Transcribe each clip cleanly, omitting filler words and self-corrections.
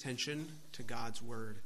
attention to God's word.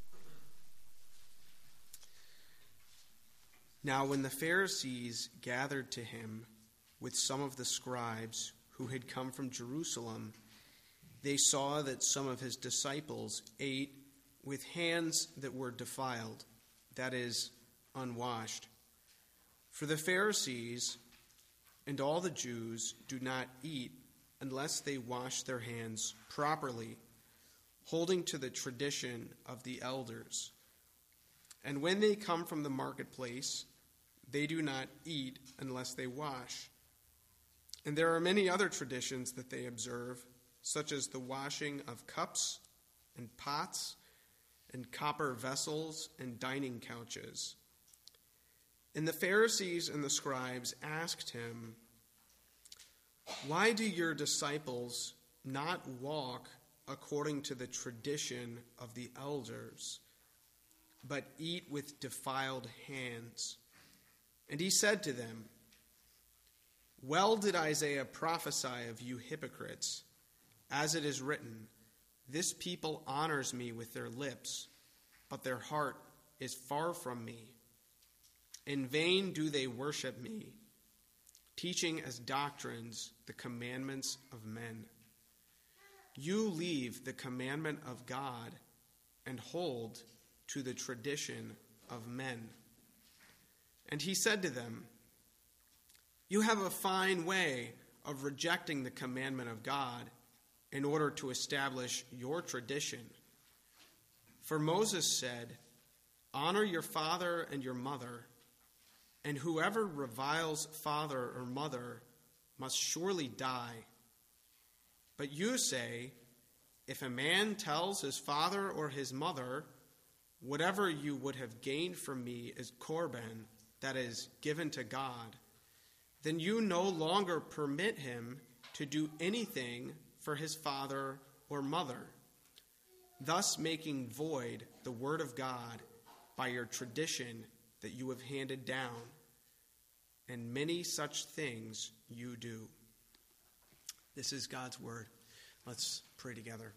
Now when the Pharisees gathered to him with some of the scribes who had come from Jerusalem, they saw that some of his disciples ate with hands that were defiled, that is, unwashed. For the Pharisees and all the Jews do not eat unless they wash their hands properly, holding to the tradition of the elders. And when they come from the marketplace, they do not eat unless they wash. And there are many other traditions that they observe, such as the washing of cups and pots and copper vessels and dining couches. And the Pharisees and the scribes asked him, "Why do your disciples not walk according to the tradition of the elders, but eat with defiled hands?" And he said to them, "Well did Isaiah prophesy of you hypocrites, as it is written, 'This people honors me with their lips, but their heart is far from me. In vain do they worship me, teaching as doctrines the commandments of men. You leave the commandment of God and hold to the tradition of men.' And he said to them, 'You have a fine way of rejecting the commandment of God in order to establish your tradition. For Moses said, "Honor your father and your mother," and whoever reviles father or mother must surely die. But you say, if a man tells his father or his mother, "Whatever you would have gained from me is korban," that is, given to God, then you no longer permit him to do anything for his father or mother, thus making void the word of God by your tradition that you have handed down. And many such things you do." This is God's word. Let's pray together.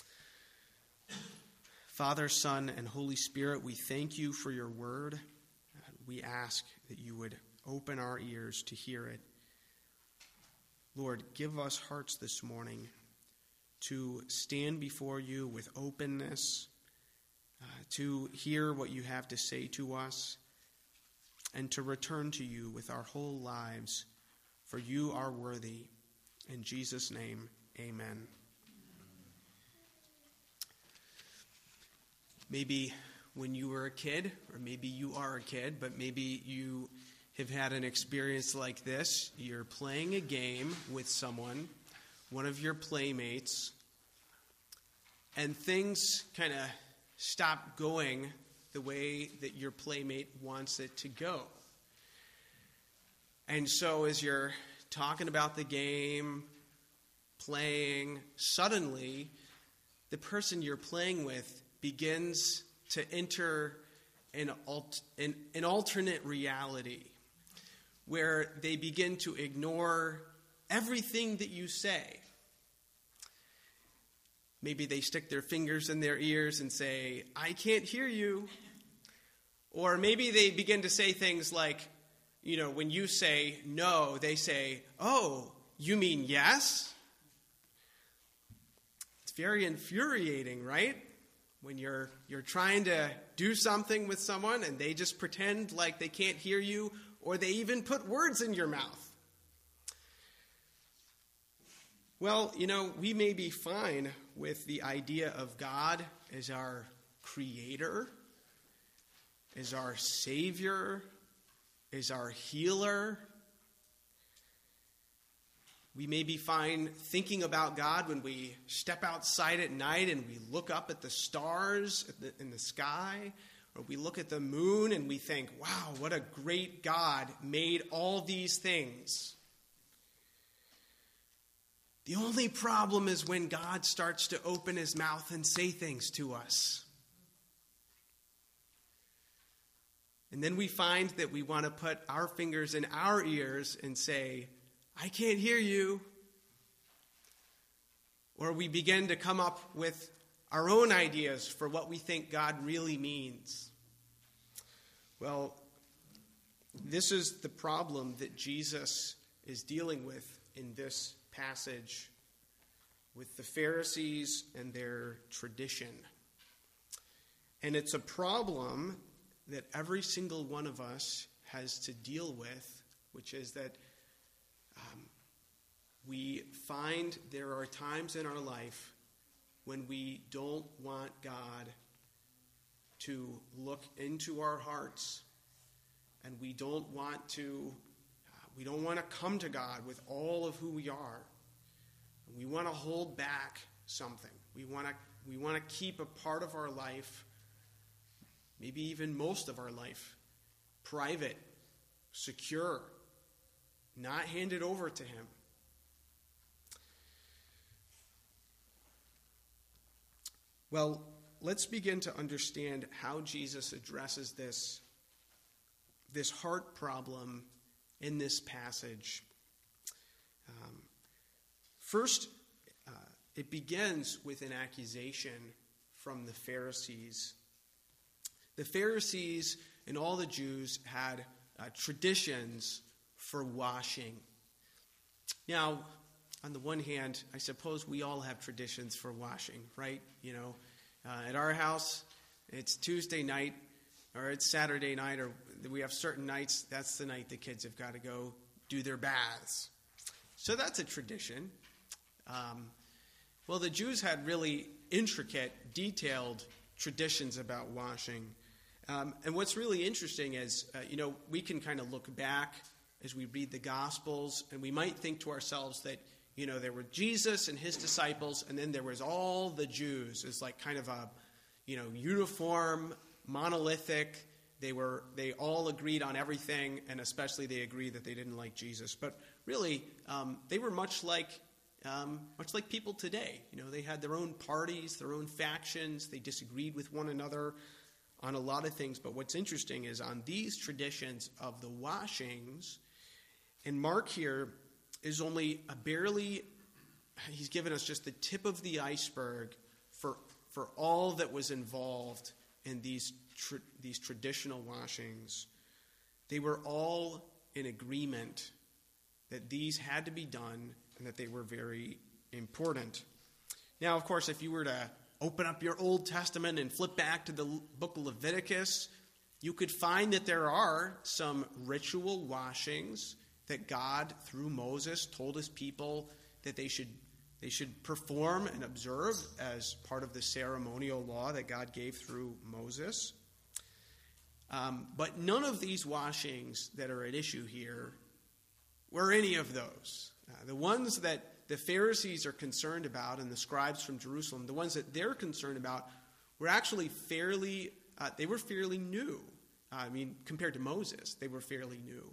Father, Son, and Holy Spirit, we thank you for your word. We ask that you would open our ears to hear it. Lord, give us hearts this morning to stand before you with openness, to hear what you have to say to us, and to return to you with our whole lives, for you are worthy. In Jesus' name, amen. Maybe when you were a kid, or maybe you are a kid, but maybe you have had an experience like this. You're playing a game with someone, one of your playmates, and things kind of stop going the way that your playmate wants it to go. And so as you're talking about the game, playing, suddenly the person you're playing with begins to enter an alternate reality where they begin to ignore everything that you say. Maybe they stick their fingers in their ears and say, "I can't hear you." Or maybe they begin to say things like, when you say no, they say, "Oh, you mean yes?" It's very infuriating, right? When you're trying to do something with someone and they just pretend like they can't hear you, or they even put words in your mouth. Well, we may be fine with the idea of God as our creator, as our savior, as our healer. We may be fine thinking about God when we step outside at night and we look up at the stars in the sky, or we look at the moon and we think, "Wow, what a great God made all these things." The only problem is when God starts to open his mouth and say things to us. And then we find that we want to put our fingers in our ears and say, "I can't hear you." Or we begin to come up with our own ideas for what we think God really means. Well, this is the problem that Jesus is dealing with in this passage with the Pharisees and their tradition. And it's a problem that every single one of us has to deal with, which is that we find there are times in our life when we don't want God to look into our hearts, and we don't want to come to God with all of who we are. We want to hold back something. We want to keep a part of our life, maybe even most of our life, private, secure, not handed over to Him. Well, let's begin to understand how Jesus addresses this heart problem in this passage. First, it begins with an accusation from the Pharisees. The Pharisees and all the Jews had traditions for washing. Now, on the one hand, I suppose we all have traditions for washing, right? At our house, it's Tuesday night, or it's Saturday night, or we have certain nights, that's the night the kids have got to go do their baths. So that's a tradition. Well, the Jews had really intricate, detailed traditions about washing. And what's really interesting is, we can kind of look back as we read the Gospels, and we might think to ourselves that, there were Jesus and his disciples, and then there was all the Jews. It's like kind of a, uniform, monolithic. They all agreed on everything, and especially they agreed that they didn't like Jesus. But really, they were much like people today. They had their own parties, their own factions. They disagreed with one another on a lot of things. But what's interesting is on these traditions of the washings, and Mark here is only he's given us just the tip of the iceberg for all that was involved in these traditional washings. They were all in agreement that these had to be done and that they were very important. Now, of course, if you were to open up your Old Testament and flip back to the book of Leviticus, you could find that there are some ritual washings that God, through Moses, told his people that they should perform and observe as part of the ceremonial law that God gave through Moses. But none of these washings that are at issue here were any of those. The ones that the Pharisees are concerned about and the scribes from Jerusalem, the ones that they're concerned about were actually fairly new. Compared to Moses, they were fairly new.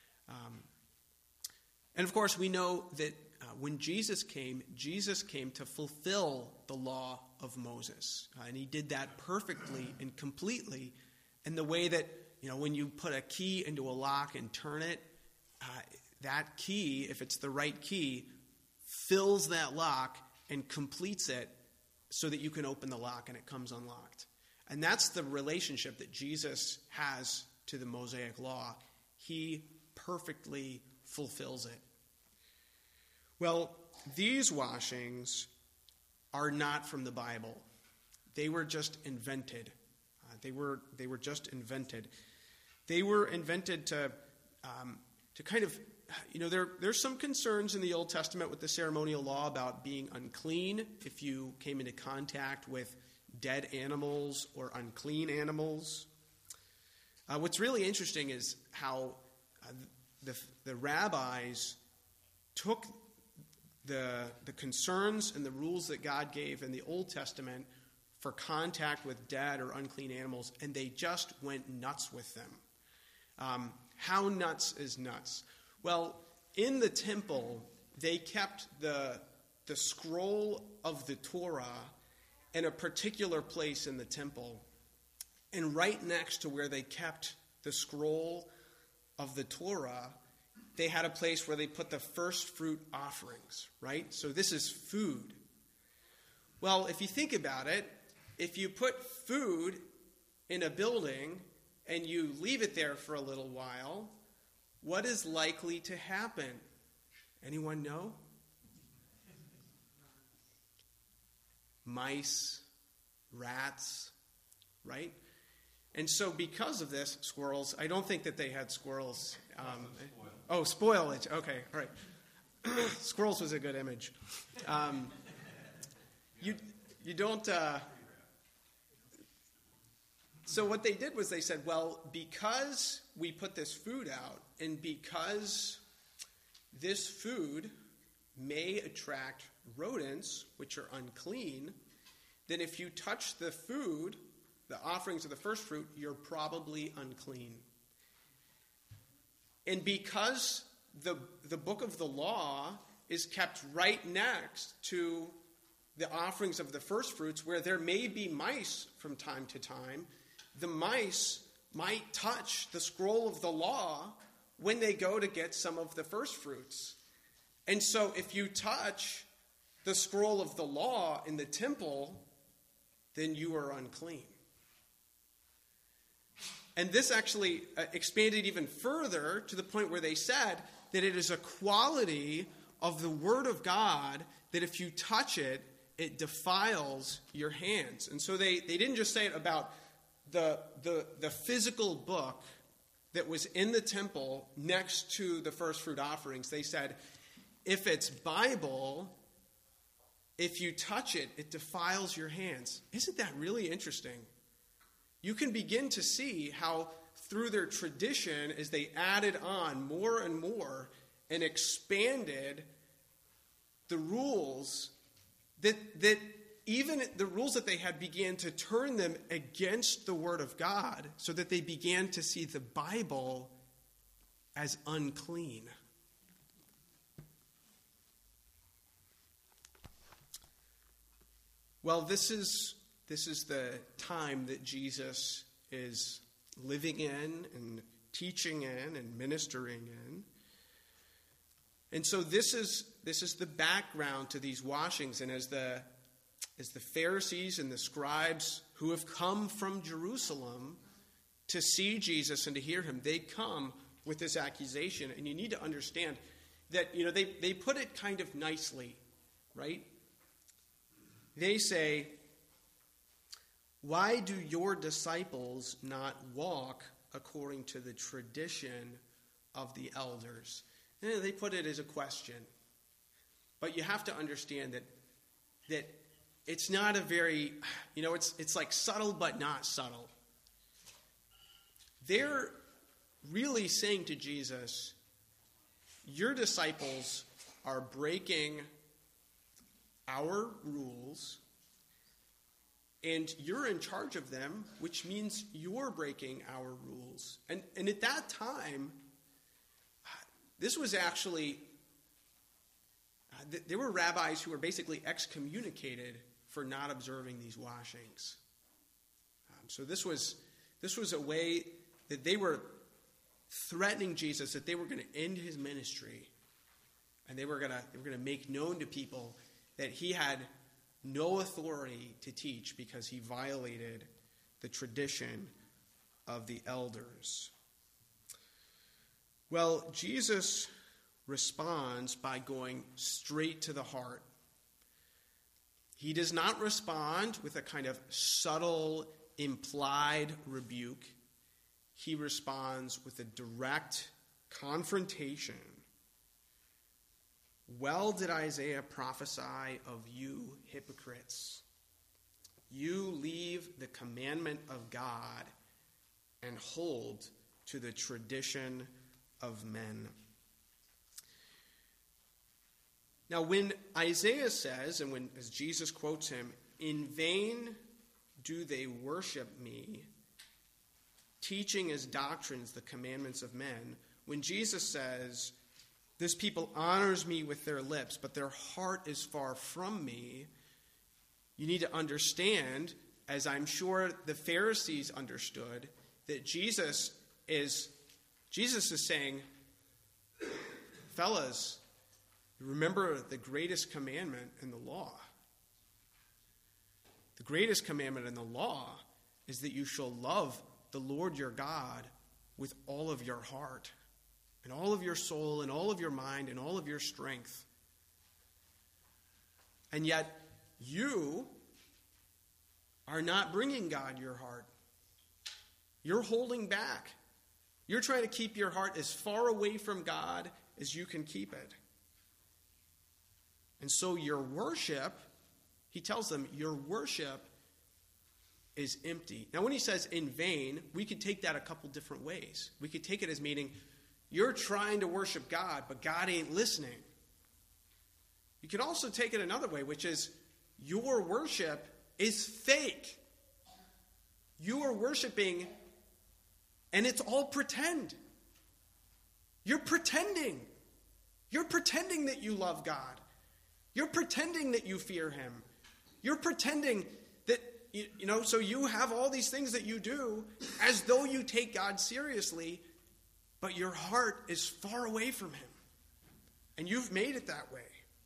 And of course, we know that when Jesus came to fulfill the law of Moses. And he did that perfectly and completely in the way that, when you put a key into a lock and turn it, that key, if it's the right key, fills that lock and completes it so that you can open the lock and it comes unlocked. And that's the relationship that Jesus has to the Mosaic law. He perfectly fulfills it. Well, these washings are not from the Bible. They were just invented. They were just invented. They were invented to kind of, there's some concerns in the Old Testament with the ceremonial law about being unclean if you came into contact with dead animals or unclean animals. What's really interesting is how the rabbis took the concerns and the rules that God gave in the Old Testament for contact with dead or unclean animals, and they just went nuts with them. How nuts is nuts? Well, in the temple, they kept the scroll of the Torah in a particular place in the temple. And right next to where they kept the scroll of the Torah, they had a place where they put the first fruit offerings, right? So this is food. Well, if you think about it, if you put food in a building and you leave it there for a little while, what is likely to happen? Anyone know? Mice, rats, right? And so because of this, squirrels, I don't think that they had squirrels. Spoilage. Okay, all right. Squirrels was a good image. You don't... So what they did was they said, well, because we put this food out, and because this food may attract rodents, which are unclean, then if you touch the food, the offerings of the first fruit, you're probably unclean. And because the book of the law is kept right next to the offerings of the first fruits, where there may be mice from time to time, the mice might touch the scroll of the law when they go to get some of the first fruits. And so if you touch the scroll of the law in the temple, then you are unclean. And this actually expanded even further to the point where they said that it is a quality of the Word of God that if you touch it, it defiles your hands. And so they didn't just say it about the physical book that was in the temple next to the first fruit offerings. They said, if it's Bible, if you touch it, it defiles your hands. Isn't that really interesting? You can begin to see how through their tradition, as they added on more and more and expanded the rules, that even the rules that they had began to turn them against the Word of God, so that they began to see the Bible as unclean. Well, this is the time that Jesus is living in and teaching in and ministering in. And so this is the background to these washings. And as the Pharisees and the scribes who have come from Jerusalem to see Jesus and to hear him, they come with this accusation. And you need to understand that, they put it kind of nicely, right? They say, why do your disciples not walk according to the tradition of the elders? And they put it as a question. But you have to understand that it's not a very, it's like subtle but not subtle. They're really saying to Jesus, your disciples are breaking our rules, and you're in charge of them, which means you're breaking our rules. And at that time, this was actually, there were rabbis who were basically excommunicated for not observing these washings. So this was a way that they were threatening Jesus, that they were going to end his ministry, and they were going to make known to people that he had no authority to teach because he violated the tradition of the elders. Well, Jesus responds by going straight to the heart. He does not respond with a kind of subtle, implied rebuke. He responds with a direct confrontation. Well did Isaiah prophesy of you hypocrites. You leave the commandment of God and hold to the tradition of men. Now, when Isaiah says, and as Jesus quotes him, in vain do they worship me, teaching as doctrines the commandments of men, when Jesus says, this people honors me with their lips, but their heart is far from me, you need to understand, as I'm sure the Pharisees understood, that Jesus is saying, fellas, remember the greatest commandment in the law. The greatest commandment in the law is that you shall love the Lord your God with all of your heart and all of your soul and all of your mind and all of your strength. And yet you are not bringing God your heart. You're holding back. You're trying to keep your heart as far away from God as you can keep it. And so your worship, he tells them, your worship is empty. Now when he says in vain, we could take that a couple different ways. We could take it as meaning you're trying to worship God, but God ain't listening. You can also take it another way, which is your worship is fake. You are worshiping, and it's all pretend. You're pretending. You're pretending that you love God. You're pretending that you fear him. You're pretending that, so you have all these things that you do as though you take God seriously, but your heart is far away from him. And you've made it that way.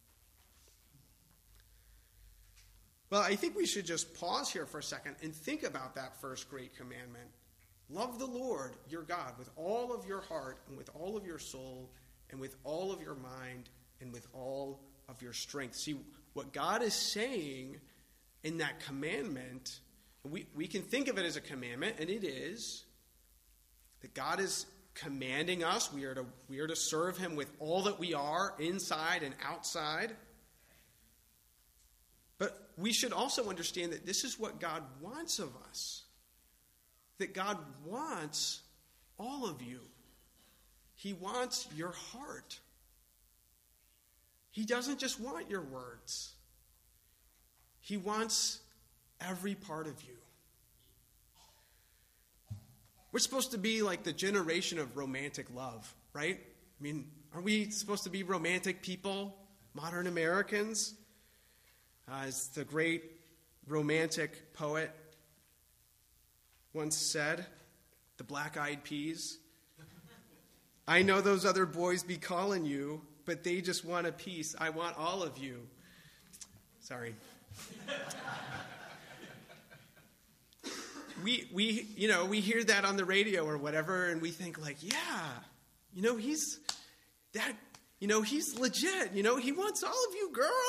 Well, I think we should just pause here for a second and think about that first great commandment. Love the Lord your God with all of your heart and with all of your soul and with all of your mind and with all of your strength. See, what God is saying in that commandment, we can think of it as a commandment, and it is, that God is commanding us. We are to serve him with all that we are, inside and outside. But we should also understand that this is what God wants of us. That God wants all of you. He wants your heart. He doesn't just want your words. He wants every part of you. We're supposed to be like the generation of romantic love, right? I mean, are we supposed to be romantic people, modern Americans? As the great romantic poet once said, the Black Eyed Peas, I know those other boys be calling you, but they just want a piece. I want all of you. Sorry. We hear that on the radio or whatever, and we think like, yeah, he's legit. He wants all of you, girl.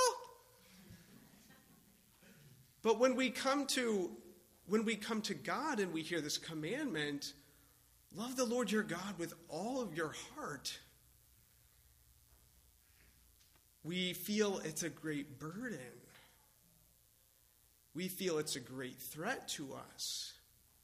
But when we come to God and we hear this commandment, love the Lord your God with all of your heart, we feel it's a great burden. We feel it's a great threat to us.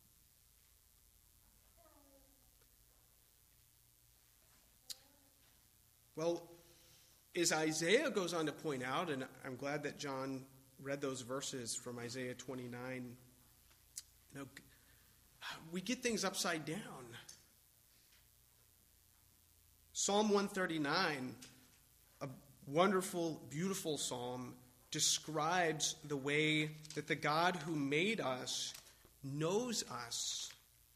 Well, as Isaiah goes on to point out, and I'm glad that John read those verses from Isaiah 29, we get things upside down. Psalm 139, a wonderful, beautiful psalm, describes the way that the God who made us knows us.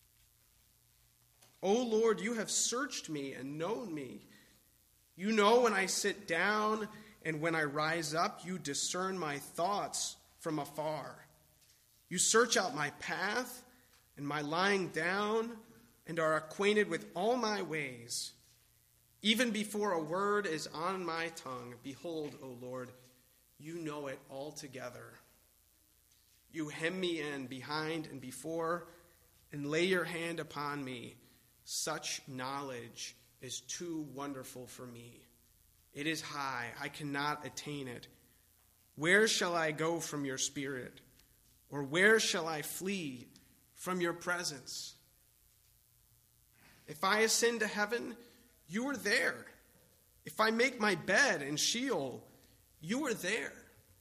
O Lord, you have searched me and known me. You know when I sit down and when I rise up, you discern my thoughts from afar. You search out my path and my lying down and are acquainted with all my ways. Even before a word is on my tongue, behold, O Lord, you know it altogether. You hem me in behind and before and lay your hand upon me. Such knowledge is too wonderful for me. It is high. I cannot attain it. Where shall I go from your spirit? Or where shall I flee from your presence? If I ascend to heaven, you are there. If I make my bed in Sheol, you are there.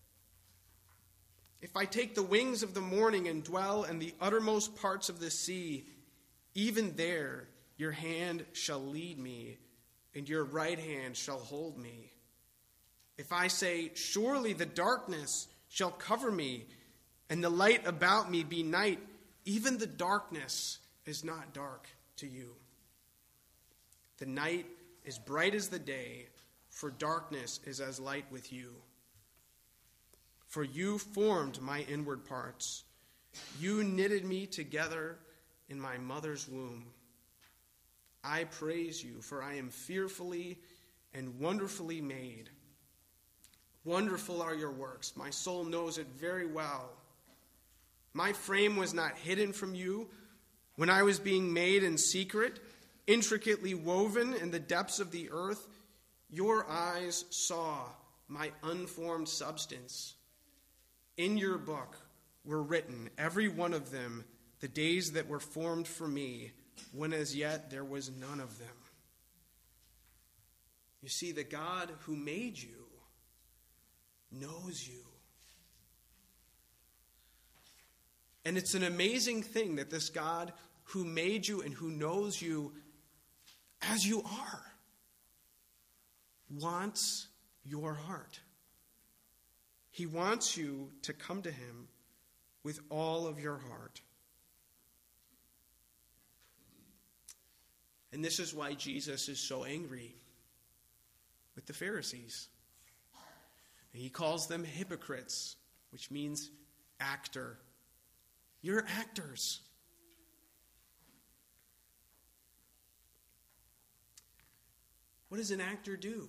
If I take the wings of the morning and dwell in the uttermost parts of the sea, even there your hand shall lead me, and your right hand shall hold me. If I say, surely the darkness shall cover me, and the light about me be night, even the darkness is not dark to you. The night is bright as the day, for darkness is as light with you. For you formed my inward parts. You knitted me together in my mother's womb. I praise you, for I am fearfully and wonderfully made. Wonderful are your works. My soul knows it very well. My frame was not hidden from you when I was being made in secret, intricately woven in the depths of the earth. Your eyes saw my unformed substance. In your book were written, every one of them, the days that were formed for me, when as yet there was none of them. You see, the God who made you knows you. And it's an amazing thing that this God who made you and who knows you as you are wants your heart. He wants you to come to him with all of your heart. And this is why Jesus is so angry with the Pharisees. He calls them hypocrites, which means actor. You're actors. What does an actor do?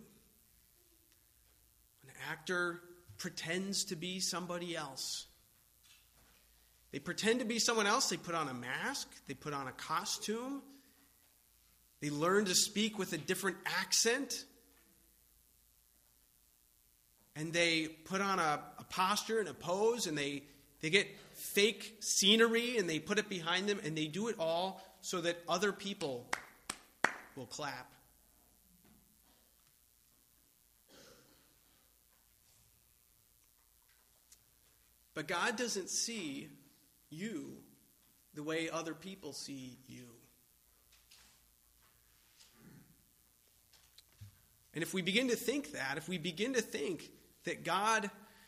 An actor pretends to be somebody else. They pretend to be someone else. They put on a mask. They put on a costume. They learn to speak with a different accent. And they put on a posture and a pose, and they get fake scenery, and they put it behind them, and they do it all so that other people will clap. But God doesn't see you the way other people see you. And if we begin to think that, if we begin to think that God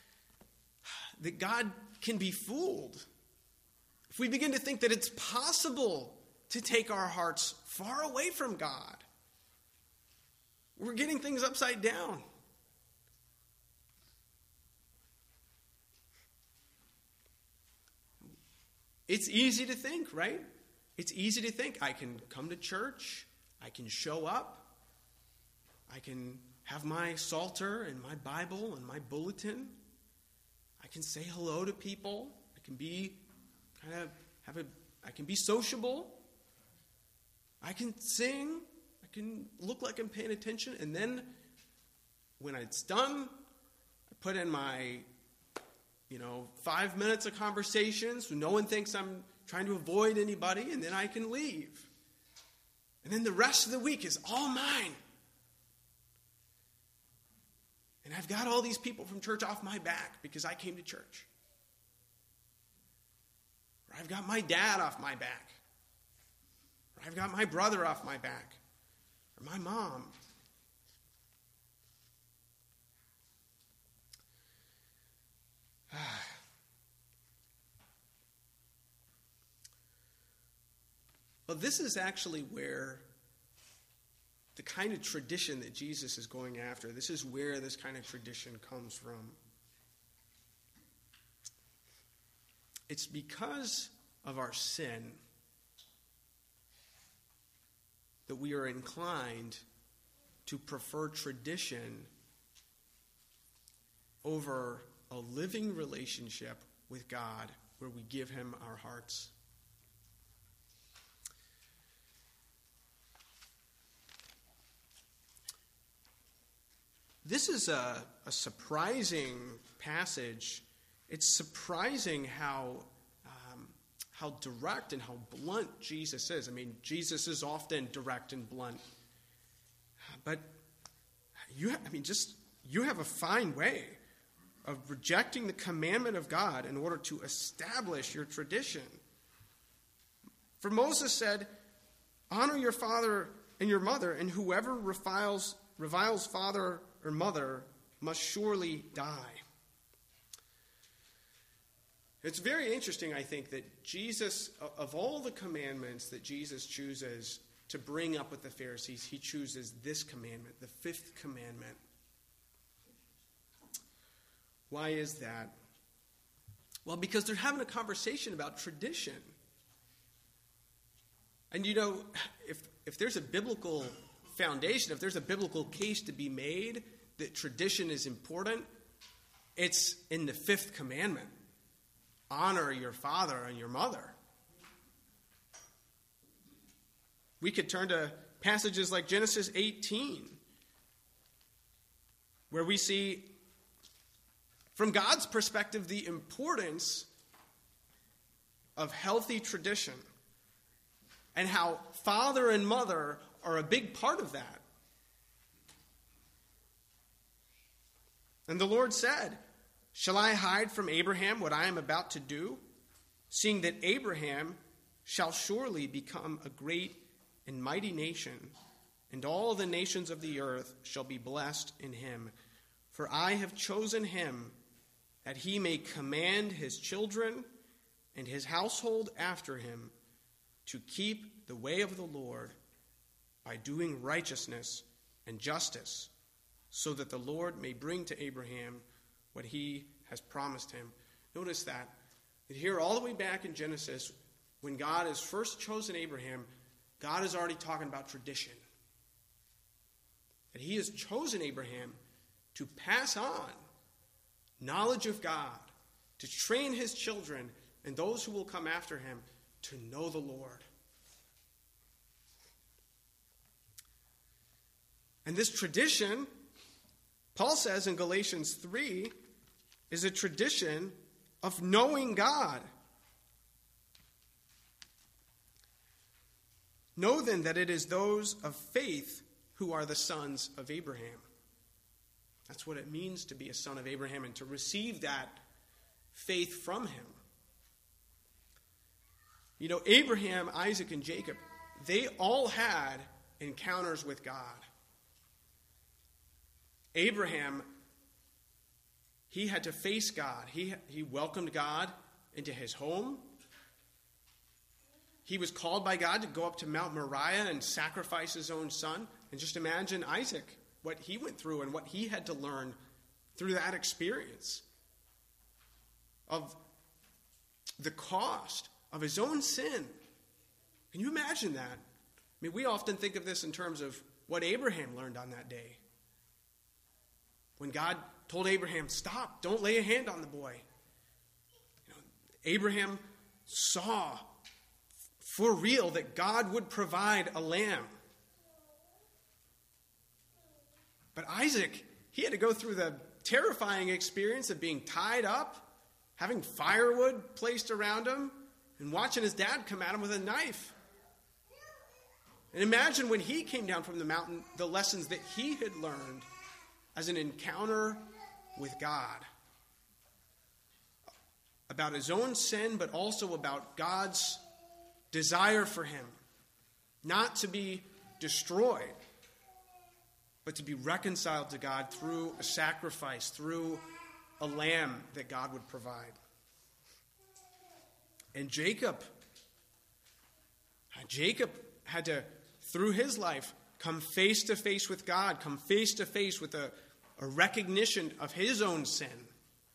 can be fooled, if we begin to think that it's possible to take our hearts far away from God, we're getting things upside down. It's easy to think, right? It's easy to think, I can come to church, I can show up, I can have my psalter and my Bible and my bulletin, I can say hello to people, I can be I can be sociable, I can sing, I can look like I'm paying attention, and then when it's done, I put in my 5 minutes of conversation so no one thinks I'm trying to avoid anybody, and then I can leave. And then the rest of the week is all mine. And I've got all these people from church off my back because I came to church. Or I've got my dad off my back. Or I've got my brother off my back. Or my mom. Well, this is actually where the kind of tradition that Jesus is going after, this is where this kind of tradition comes from. It's because of our sin that we are inclined to prefer tradition over a living relationship with God where we give him our hearts. This is a surprising passage. It's surprising how direct and how blunt Jesus is. I mean, Jesus is often direct and blunt. But you have a fine way of rejecting the commandment of God in order to establish your tradition. For Moses said, honor your father and your mother, and whoever reviles father or mother must surely die. It's very interesting, I think, that Jesus, of all the commandments that Jesus chooses to bring up with the Pharisees, he chooses this commandment, the fifth commandment. Why is that? Well, because they're having a conversation about tradition. And if there's a biblical foundation, if there's a biblical case to be made that tradition is important, it's in the 5th commandment. Honor your father and your mother. We could turn to passages like Genesis 18, where we see, from God's perspective, the importance of healthy tradition and how father and mother are a big part of that. And the Lord said, "Shall I hide from Abraham what I am about to do, seeing that Abraham shall surely become a great and mighty nation, and all the nations of the earth shall be blessed in him. For I have chosen him, that he may command his children and his household after him to keep the way of the Lord by doing righteousness and justice, so that the Lord may bring to Abraham what he has promised him." Notice that here all the way back in Genesis, when God has first chosen Abraham, God is already talking about tradition. That he has chosen Abraham to pass on knowledge of God, to train his children and those who will come after him to know the Lord. And this tradition, Paul says in Galatians 3, is a tradition of knowing God. Know then that it is those of faith who are the sons of Abraham. That's what it means to be a son of Abraham and to receive that faith from him. Abraham, Isaac, and Jacob, they all had encounters with God. Abraham, he had to face God. He welcomed God into his home. He was called by God to go up to Mount Moriah and sacrifice his own son. And just imagine Isaac, what he went through and what he had to learn through that experience of the cost of his own sin. Can you imagine that? We often think of this in terms of what Abraham learned on that day. When God told Abraham, "Stop, don't lay a hand on the boy." Abraham saw for real that God would provide a lamb. But Isaac, he had to go through the terrifying experience of being tied up, having firewood placed around him, and watching his dad come at him with a knife. And imagine when he came down from the mountain, the lessons that he had learned as an encounter with God. About his own sin, but also about God's desire for him. Not to be destroyed, but to be reconciled to God through a sacrifice, through a lamb that God would provide. And Jacob had to, through his life, come face to face with God, come face to face with a recognition of his own sin.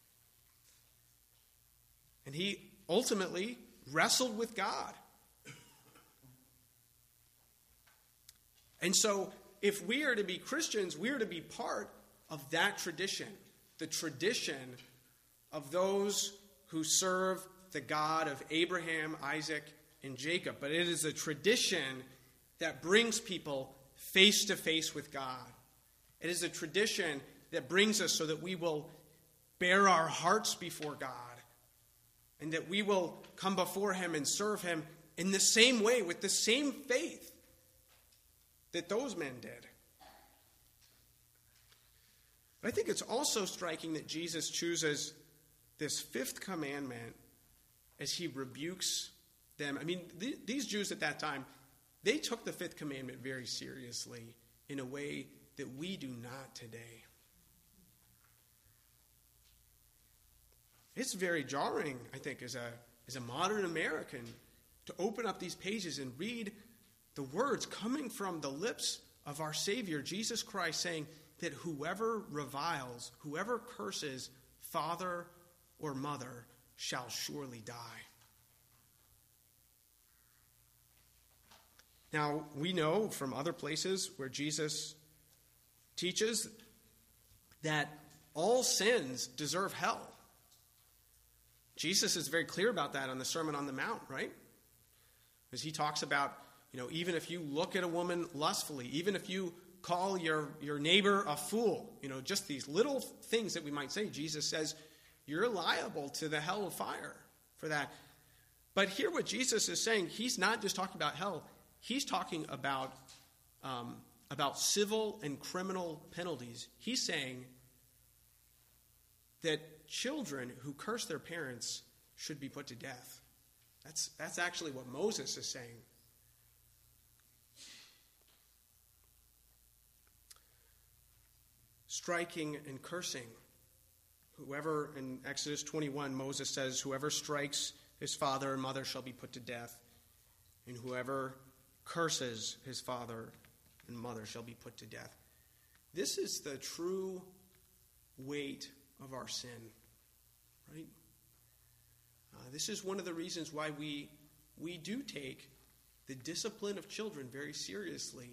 And he ultimately wrestled with God. And so, if we are to be Christians, we are to be part of that tradition, the tradition of those who serve the God of Abraham, Isaac, and Jacob. But it is a tradition that brings people face to face with God. It is a tradition that brings us so that we will bare our hearts before God and that we will come before him and serve him in the same way, with the same faith that those men did. But I think it's also striking that Jesus chooses this fifth commandment as he rebukes them. These Jews at that time, they took the fifth commandment very seriously in a way that we do not today. It's very jarring, I think, as a modern American to open up these pages and read the words coming from the lips of our Savior, Jesus Christ, saying that whoever reviles, whoever curses father or mother shall surely die. Now, we know from other places where Jesus teaches that all sins deserve hell. Jesus is very clear about that on the Sermon on the Mount, right? As he talks about, even if you look at a woman lustfully, even if you call your neighbor a fool, just these little things that we might say, Jesus says, you're liable to the hell of fire for that. But here what Jesus is saying, he's not just talking about hell. He's talking about civil and criminal penalties. He's saying that children who curse their parents should be put to death. That's actually what Moses is saying. Striking and cursing. Whoever, in Exodus 21, Moses says, whoever strikes his father and mother shall be put to death, and whoever curses his father and mother shall be put to death. This is the true weight of our sin, right? This is one of the reasons why we do take the discipline of children very seriously.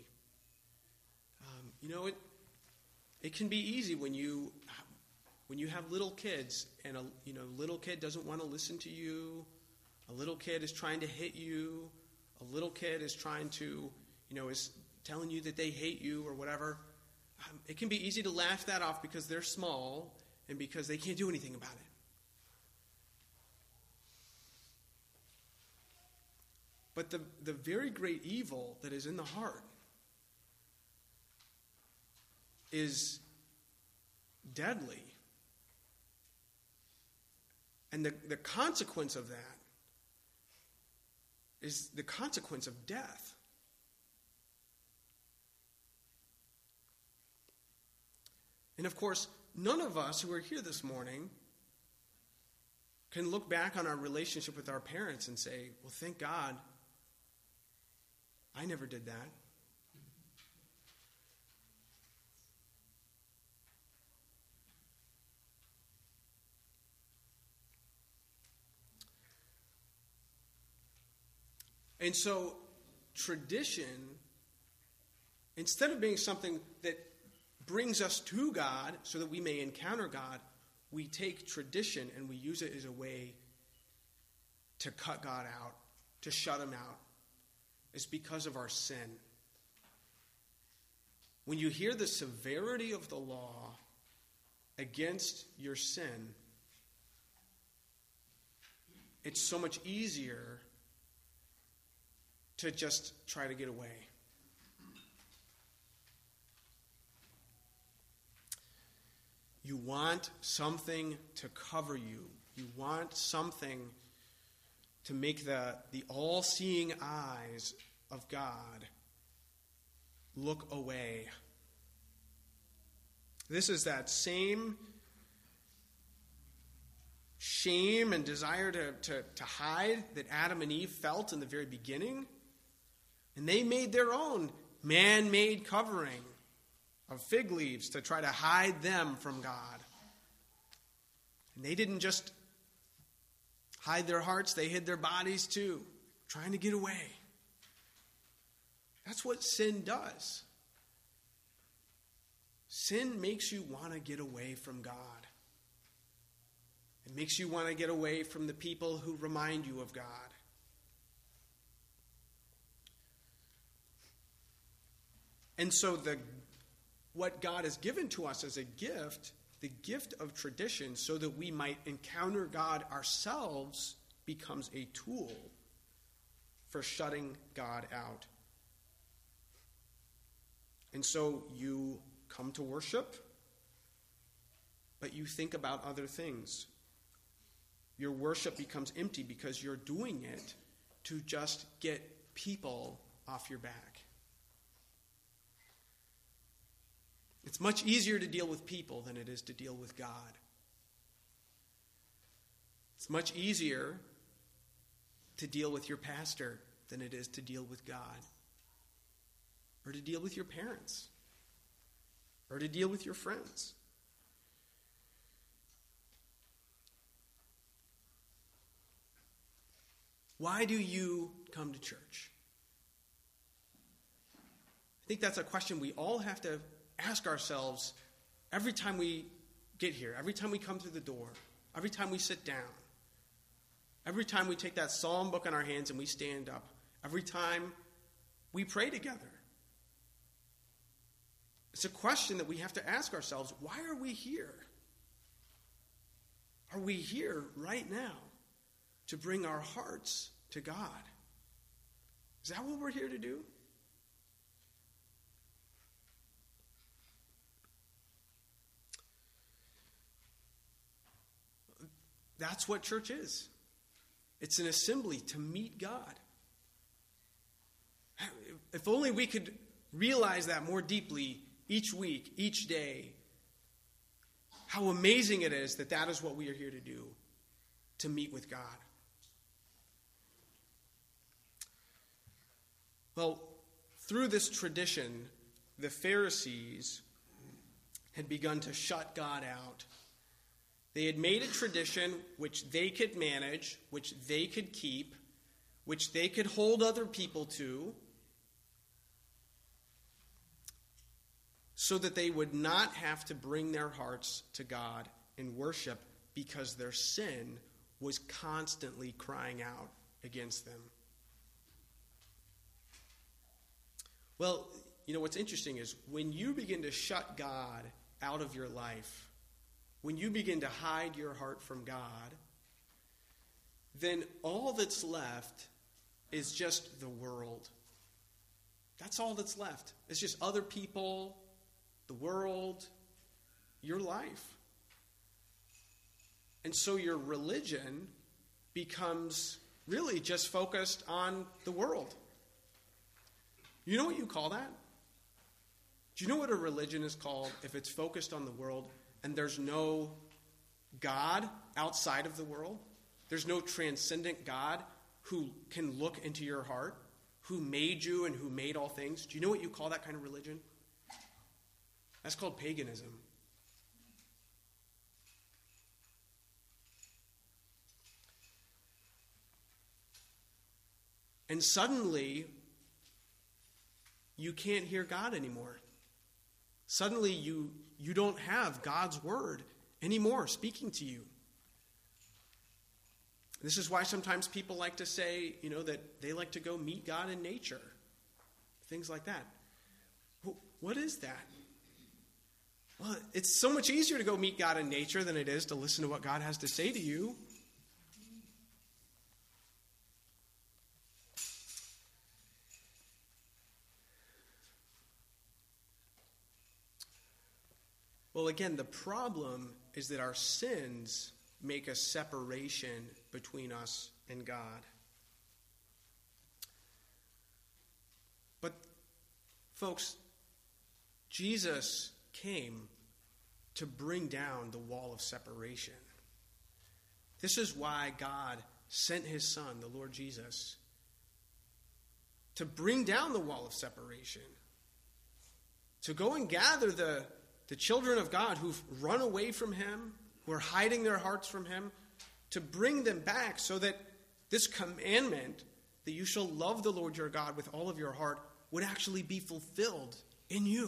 It can be easy when you have little kids and a little kid doesn't want to listen to you, a little kid is trying to hit you, a little kid is trying to, is telling you that they hate you or whatever. It can be easy to laugh that off because they're small and because they can't do anything about it. But the very great evil that is in the heart is deadly. And the consequence of that is the consequence of death. And of course, none of us who are here this morning can look back on our relationship with our parents and say, well, thank God I never did that. And so, tradition, instead of being something that brings us to God so that we may encounter God, we take tradition and we use it as a way to cut God out, to shut him out. It's because of our sin. When you hear the severity of the law against your sin, it's so much easier to just try to get away. You want something to cover you. You want something to make the all-seeing eyes of God look away. This is that same shame and desire to hide that Adam and Eve felt in the very beginning. And they made their own man-made covering of fig leaves to try to hide them from God. And they didn't just hide their hearts, they hid their bodies too, trying to get away. That's what sin does. Sin makes you want to get away from God. It makes you want to get away from the people who remind you of God. And so what God has given to us as a gift, the gift of tradition, so that we might encounter God ourselves, becomes a tool for shutting God out. And so you come to worship, but you think about other things. Your worship becomes empty because you're doing it to just get people off your back. It's much easier to deal with people than it is to deal with God. It's much easier to deal with your pastor than it is to deal with God, or to deal with your parents, or to deal with your friends. Why do you come to church? I think that's a question we all have to ask ourselves every time we get here, every time we come through the door, every time we sit down, every time we take that psalm book in our hands and we stand up, every time we pray together. It's a question that we have to ask ourselves. Why are we here? Are we here right now to bring our hearts to God? Is that what we're here to do? That's what church is. It's an assembly to meet God. If only we could realize that more deeply each week, each day, how amazing it is that that is what we are here to do, to meet with God. Well, through this tradition, the Pharisees had begun to shut God out. They had made a tradition which they could manage, which they could keep, which they could hold other people to, so that they would not have to bring their hearts to God in worship because their sin was constantly crying out against them. Well, what's interesting is when you begin to shut God out of your life, when you begin to hide your heart from God, then all that's left is just the world. That's all that's left. It's just other people, the world, your life. And so your religion becomes really just focused on the world. You know what you call that? Do you know what a religion is called if it's focused on the world and there's no God outside of the world? There's no transcendent God who can look into your heart, who made you and who made all things. Do you know what you call that kind of religion? That's called paganism. And suddenly, you can't hear God anymore. Suddenly, you don't have God's word anymore speaking to you. This is why sometimes people like to say, that they like to go meet God in nature. Things like that. What is that? Well, it's so much easier to go meet God in nature than it is to listen to what God has to say to you. Well, again, the problem is that our sins make a separation between us and God. But, folks, Jesus came to bring down the wall of separation. This is why God sent his Son, the Lord Jesus, to bring down the wall of separation, to go and gather the children of God who've run away from him, who are hiding their hearts from him, to bring them back so that this commandment that you shall love the Lord your God with all of your heart would actually be fulfilled in you.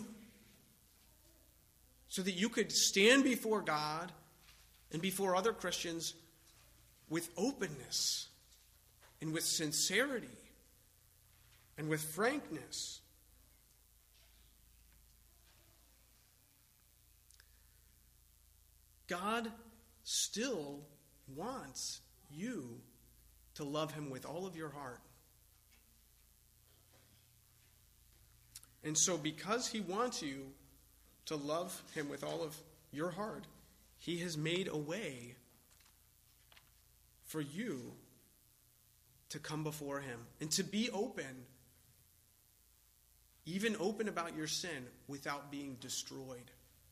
So that you could stand before God and before other Christians with openness and with sincerity and with frankness. God still wants you to love him with all of your heart. And so because he wants you to love him with all of your heart, he has made a way for you to come before him and to be open, even open about your sin without being destroyed.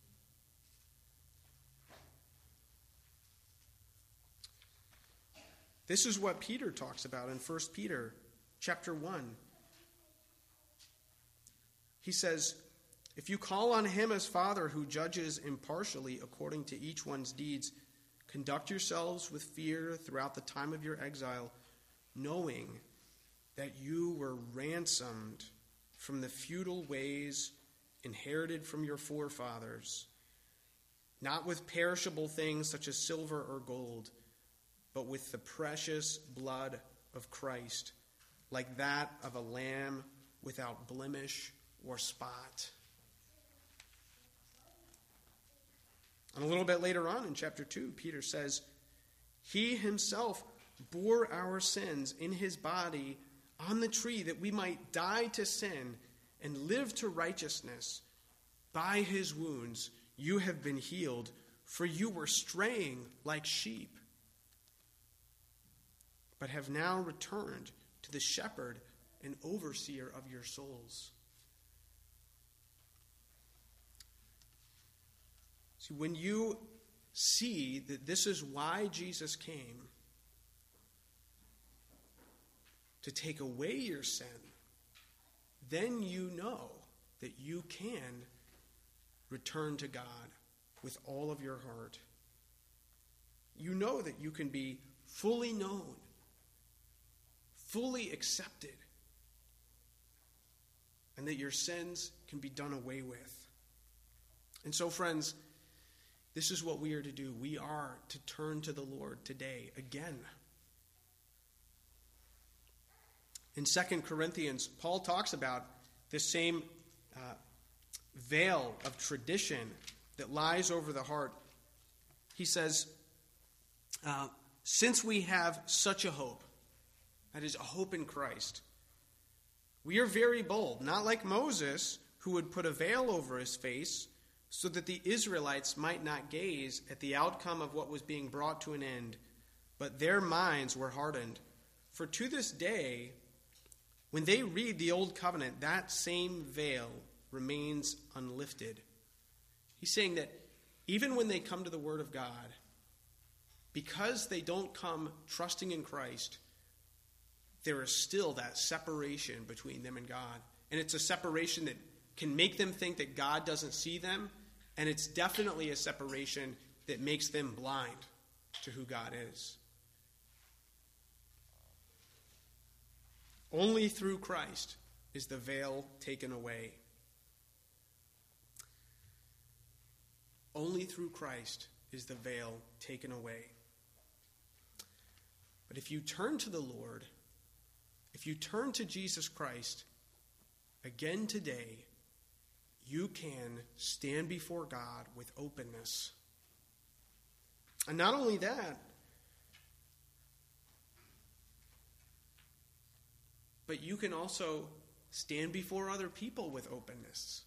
This is what Peter talks about in 1 Peter chapter 1. He says, if you call on him as Father who judges impartially according to each one's deeds, conduct yourselves with fear throughout the time of your exile, knowing that you were ransomed from the futile ways inherited from your forefathers, not with perishable things such as silver or gold, but with the precious blood of Christ, like that of a lamb without blemish or spot. And a little bit later on in chapter 2, Peter says, he himself bore our sins in his body on the tree that we might die to sin and live to righteousness. By his wounds you have been healed, for you were straying like sheep, but have now returned to the shepherd and overseer of your souls. See, when you see that this is why Jesus came, to take away your sin, then you know that you can return to God with all of your heart. You know that you can be fully known, fully accepted, and that your sins can be done away with. And so, friends, this is what we are to do. We are to turn to the Lord today again. In 2 Corinthians, Paul talks about this same veil of tradition that lies over the heart. He says, since we have such a hope, that is, a hope in Christ, we are very bold, not like Moses, who would put a veil over his face so that the Israelites might not gaze at the outcome of what was being brought to an end, but their minds were hardened. For to this day, when they read the Old Covenant, that same veil remains unlifted. He's saying that even when they come to the Word of God, because they don't come trusting in Christ, there is still that separation between them and God. And it's a separation that can make them think that God doesn't see them, and it's definitely a separation that makes them blind to who God is. Only through Christ is the veil taken away. Only through Christ is the veil taken away. But if you turn to the Lord, if you turn to Jesus Christ again today, you can stand before God with openness. And not only that, but you can also stand before other people with openness.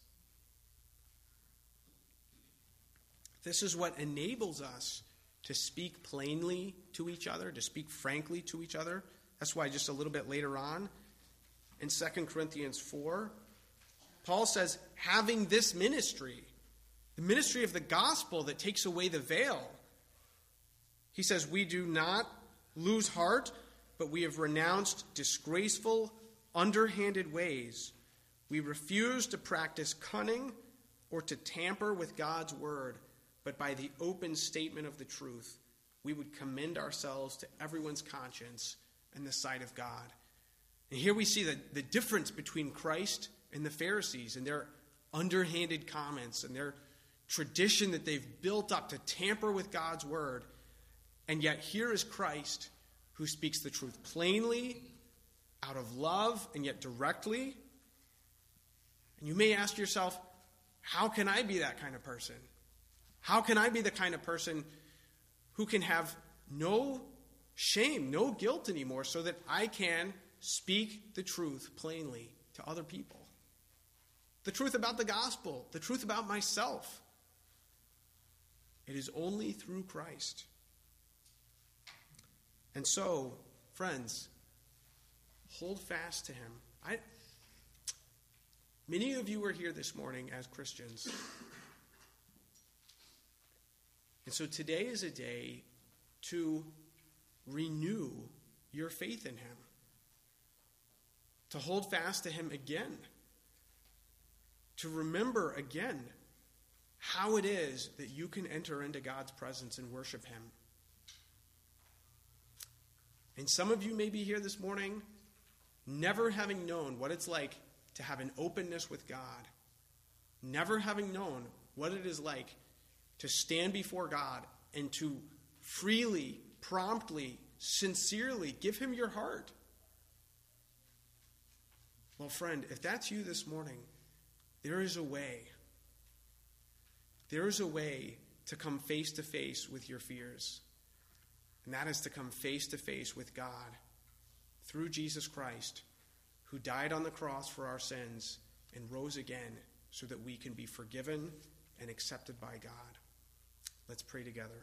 This is what enables us to speak plainly to each other, to speak frankly to each other. That's why just a little bit later on, in 2 Corinthians 4, Paul says, having this ministry, the ministry of the gospel that takes away the veil, he says, we do not lose heart, but we have renounced disgraceful, underhanded ways. We refuse to practice cunning or to tamper with God's word, but by the open statement of the truth, we would commend ourselves to everyone's conscience in the sight of God. And here we see the difference between Christ and the Pharisees and their underhanded comments and their tradition that they've built up to tamper with God's word. And yet here is Christ, who speaks the truth plainly, out of love, and yet directly. And you may ask yourself, how can I be that kind of person? How can I be the kind of person who can have no shame, no guilt anymore, so that I can speak the truth plainly to other people? The truth about the gospel, the truth about myself. It is only through Christ. And so, friends, hold fast to him. Many of you are here this morning as Christians. And so today is a day to renew your faith in him. To hold fast to him again. To remember again how it is that you can enter into God's presence and worship him. And some of you may be here this morning never having known what it's like to have an openness with God, never having known what it is like to stand before God and to freely, promptly, sincerely give him your heart. Well, friend, if that's you this morning, there is a way. There is a way to come face to face with your fears. And that is to come face to face with God through Jesus Christ, who died on the cross for our sins and rose again so that we can be forgiven and accepted by God. Let's pray together.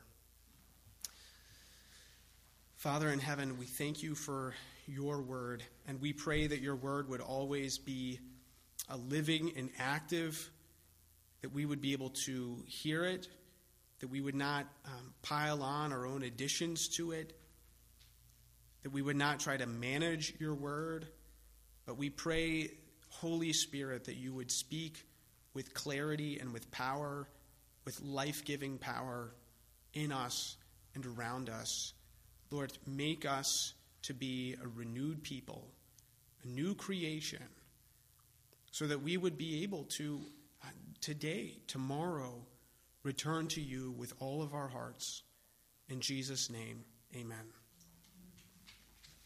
Father in heaven, we thank you for your word, and we pray that your word would always be a living and active, that we would be able to hear it, that we would not pile on our own additions to it, that we would not try to manage your word, but we pray, Holy Spirit, that you would speak with clarity and with power, with life-giving power in us and around us. Lord, make us to be a renewed people, a new creation, so that we would be able to, today, tomorrow, return to you with all of our hearts. In Jesus' name, amen.